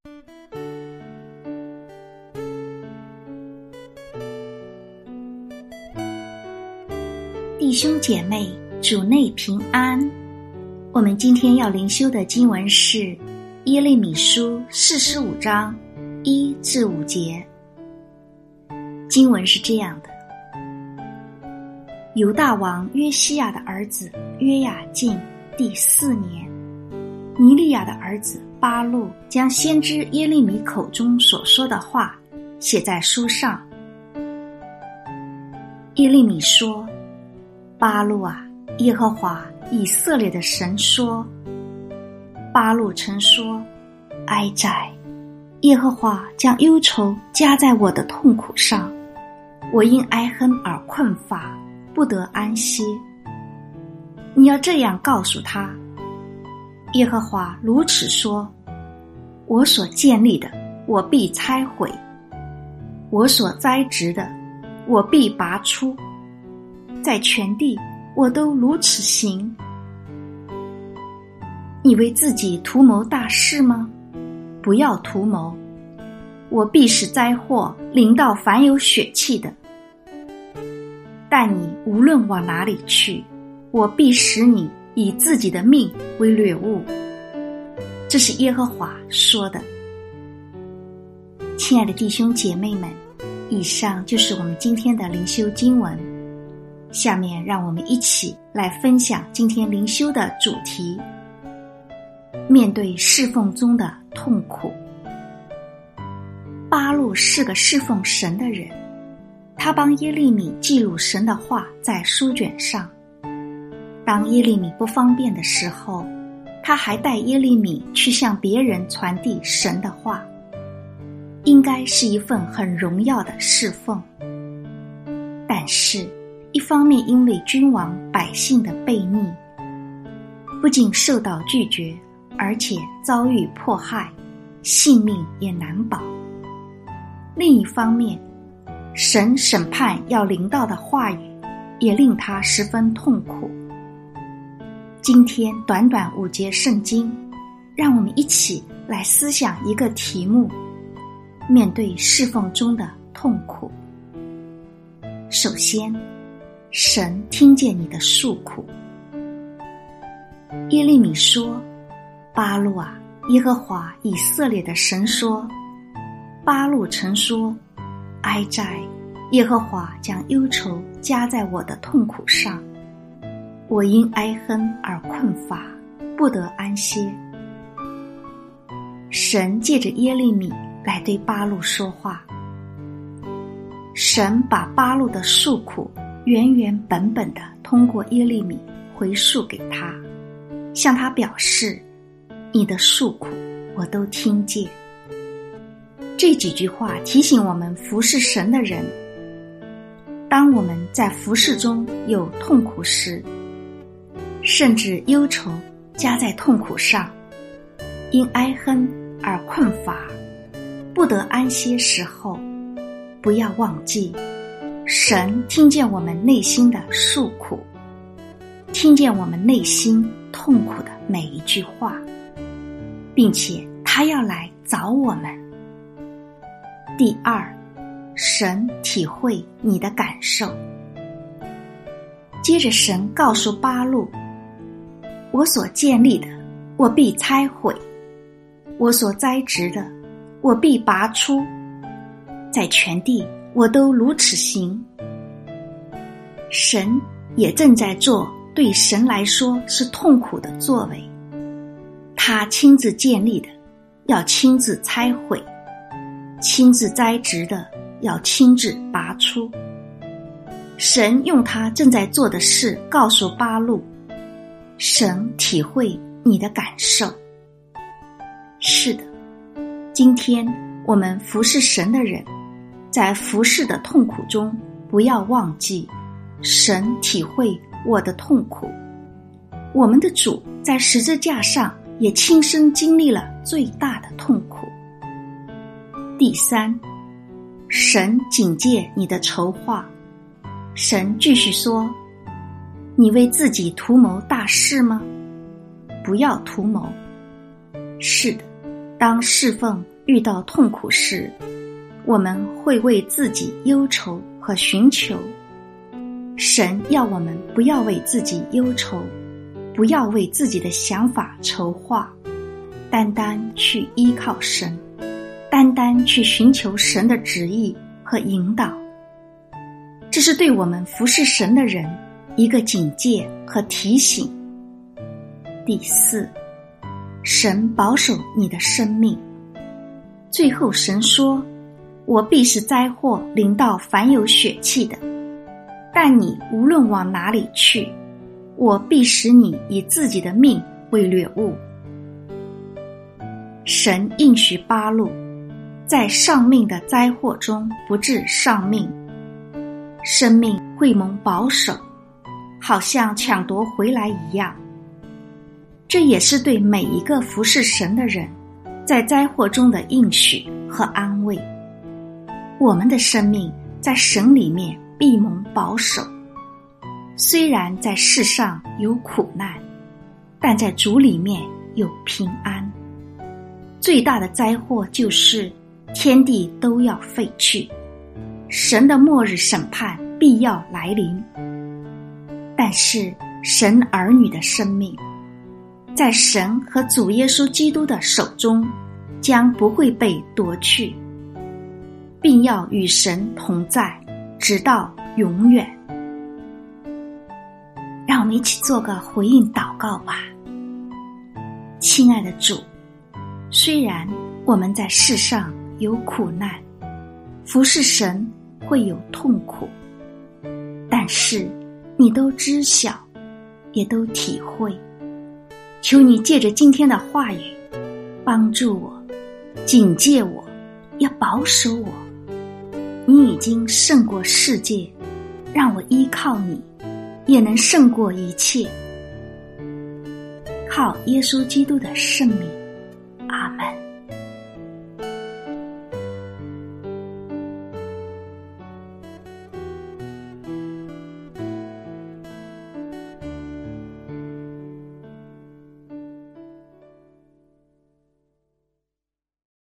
弟兄姐妹，主内平安。我们今天要灵修的经文是耶利米书45章1至5节。经文是这样的：犹大王约西亚的儿子约雅敬第4年，尼利亚的儿子巴录将先知耶利米口中所说的话写在书上。耶利米说：巴录啊，耶和华以色列的神说，巴录曾说，哀哉，耶和华将忧愁加在我的痛苦上，我因哀恨而困乏，不得安息。你要这样告诉他，耶和华如此说，我所建立的，我必拆毁；我所栽植的，我必拔出。在全地，我都如此行。你为自己图谋大事吗？不要图谋，我必使灾祸临到凡有血气的。但你无论往哪里去，我必使你以自己的命为掠物。这是耶和华说的。亲爱的弟兄姐妹们，以上就是我们今天的灵修经文。下面让我们一起来分享今天灵修的主题：面对侍奉中的痛苦。巴录是个侍奉神的人，他帮耶利米记录神的话在书卷上。当耶利米不方便的时候，他还带耶利米去向别人传递神的话，应该是一份很荣耀的侍奉。但是一方面因为君王百姓的悖逆，不仅受到拒绝，而且遭遇迫害，性命也难保。另一方面，神审判要临到的话语也令他十分痛苦。今天短短5节圣经，让我们一起来思想一个题目：面对侍奉中的痛苦。首先，神听见你的诉苦。耶利米说：巴录啊，耶和华以色列的神说，巴录曾说，哀哉，耶和华将忧愁加在我的痛苦上，我因哀恨而困乏，不得安歇。神借着耶利米来对巴录说话。神把巴录的诉苦原原本本地通过耶利米回述给他，向他表示，你的诉苦我都听见。这几句话提醒我们服侍神的人，当我们在服侍中有痛苦时，甚至忧愁加在痛苦上，因哀恨而困乏，不得安歇时候，不要忘记，神听见我们内心的诉苦，听见我们内心痛苦的每一句话，并且他要来找我们。第二，神体会你的感受。接着神告诉巴录，我所建立的，我必拆毁；我所栽植的，我必拔出。在全地，我都如此行。神也正在做对神来说是痛苦的作为，他亲自建立的，要亲自拆毁；亲自栽植的，要亲自拔出。神用他正在做的事告诉巴录，神体会你的感受。是的，今天我们服侍神的人，在服侍的痛苦中，不要忘记，神体会我的痛苦。我们的主在十字架上也亲身经历了最大的痛苦。第三，神警戒你的筹划。神继续说，你为自己图谋大事吗？不要图谋。是的，当侍奉遇到痛苦时，我们会为自己忧愁和寻求。神要我们不要为自己忧愁，不要为自己的想法筹划，单单去依靠神，单单去寻求神的旨意和引导。这是对我们服侍神的人一个警戒和提醒。第四，神保守你的生命。最后神说，我必使灾祸临到凡有血气的，但你无论往哪里去，我必使你以自己的命为掠物。神应许巴路，在丧命的灾祸中不致丧命，生命会蒙保守，好像抢夺回来一样。这也是对每一个服侍神的人在灾祸中的应许和安慰。我们的生命在神里面必蒙保守，虽然在世上有苦难，但在主里面有平安。最大的灾祸就是天地都要废去，神的末日审判必要来临。但是神儿女的生命在神和主耶稣基督的手中将不会被夺去，并要与神同在，直到永远。让我们一起做个回应祷告吧。亲爱的主，虽然我们在世上有苦难，服侍神会有痛苦，但是你都知晓，也都体会。求你借着今天的话语帮助我，警戒我，要保守我。你已经胜过世界，让我依靠你，也能胜过一切。靠耶稣基督的圣名